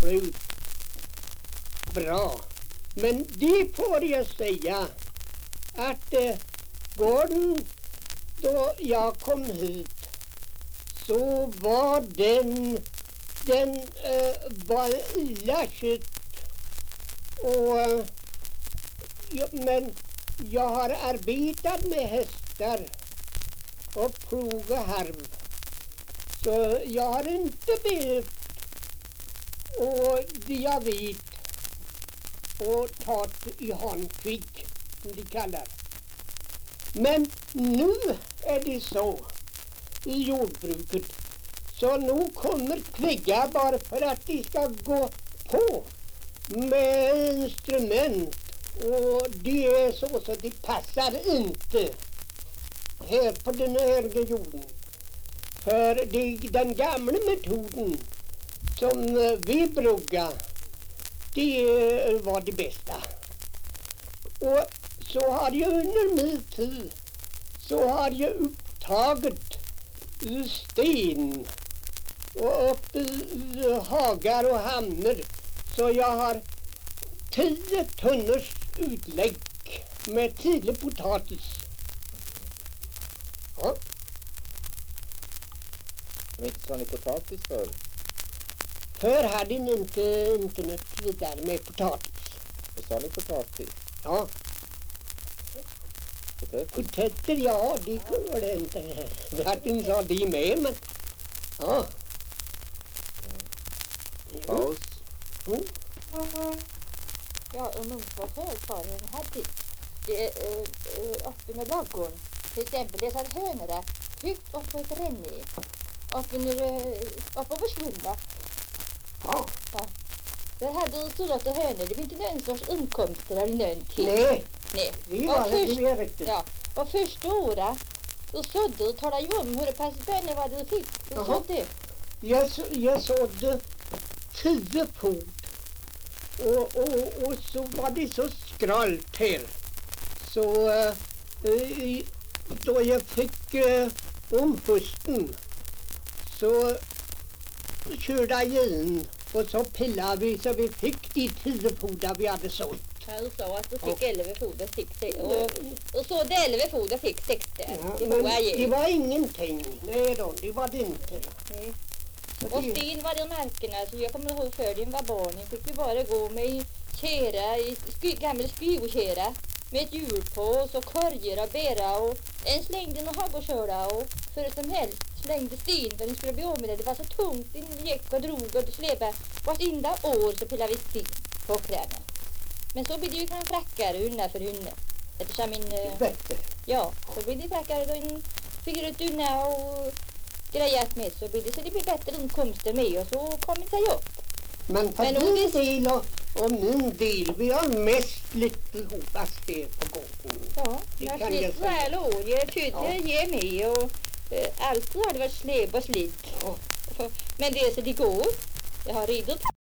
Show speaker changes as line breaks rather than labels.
jordbruk bra. Men det får jag säga att gården då jag kom hit så var den var illa skött. Och men jag har arbetat med hästar och plog och harv. Så jag har inte behövt och jag vet och tagit i handkvick som de kallar. Men nu är det så i jordbruket så nu kommer kvigga bara för att de ska gå på med instrument och det är så de passar inte här på den här jorden. För den gamla metoden som vi brukar, det var det bästa. Och så har jag under min tid så har jag upptagit sten och upp i hagar och hamnar. Så jag har 10 tunnors utlägg med 10 potatis. Ja.
Inte sa ni potatis för?
Förr hade ni inte något vidare med potatis.
Vad sa ni potatis?
Ja. Potäter, ja, det kunde det inte. Martin sa det med, men ja.
Paus.
Mm.
Ja, och munförföraren hade uppe med ladugården. Till exempel det satt hönorna högt upp på ett ränne. Uppe över Svulla.
Ja.
Ja. Där hade du tullat och hönor. Det var inte någon sorts inkomster av någon till.
Nej,
Nej.
det var det riktigt.
Ja, och första året då sådde du, talade ju om hur det passade bönor vad du fick. Du sådde.
Jag sådde 10 fot och så var det så skralt här. Så då jag fick om hösten så körde jag in och så pillade vi så vi fick de 10 foder vi hade sålt.
Ja, du sa att du fick 11 foder, fick det. Och så det 11 foder fick 60.
Ja, men det var ingenting. Nej då, det var det inte.
Nej. Och Sten var de märkena, så jag kommer ihåg för din var barnen fick vi bara gå med kära, gammal skivkära med ett hjul på och så korger och bära och en slängde en haggårdsköra och för som helst slängde Sten för den skulle bli av med det. Det var så tungt, den gick och drog och släpade. Vartenda år så pillade vi Sten på knäna. Men så blir det ju kan frackare unna för unna. Eftersom min... Ja, så blir det frackare då en fick ut unna och grejat med så blir det bättre inkomster med och så kommer det sig upp.
Men för din del och min del, vi har mest lite hopas här på gården.
Ja, jag har slitt väl år, jag tyckte ge med och alltid har det varit släp och slit.
Ja.
Men det är så det går. Jag har redan